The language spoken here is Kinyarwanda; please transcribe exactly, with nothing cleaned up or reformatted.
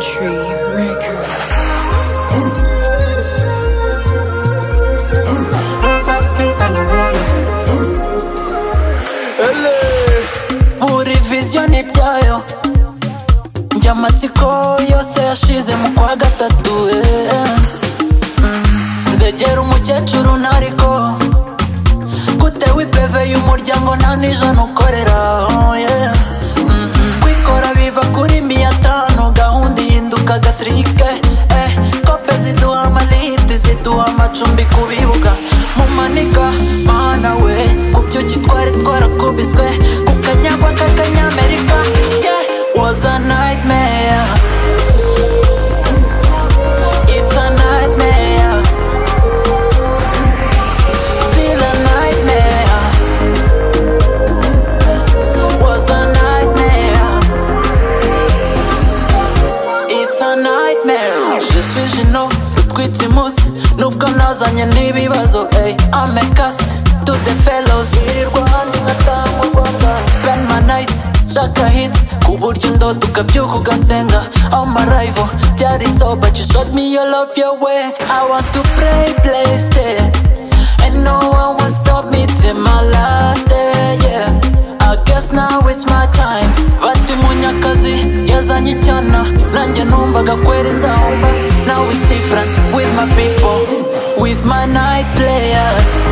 Tree Records. Buri vision ibyayo njya amatsiko yose yashize mu kwa gatatu nzegera umukecuru ntariko gute wipeve y'umuryango nta n'ijana ukorera kwikora biva kuri miya tanu gahunda ihinduka gasirike kope ziduha amaliti ziduha amacumbi ku bibuga mu maniga mana we ku byuki twari twarakubiswe ku kanyagwa k'akanyamerika was a nightmare. It's a nightmare. Still a nightmare. Was a nightmare. It's a nightmare. Je suis Gino, rutwitse imusi nubwo nazanye n'ibibazo ey amekasi to the fellows irirwa handi nkataha mu Rwanda spend my nights shaka hits kuburyo ndoto ukabyuka ugasenga all my rival byari so but you showed me your love your way I want to play play stay and no one will stop me till my last day yeah I guess now it's my time bati munyakazi yazanye icyana nanjye numvaga kwera nzahomba now it's different with my people with my night players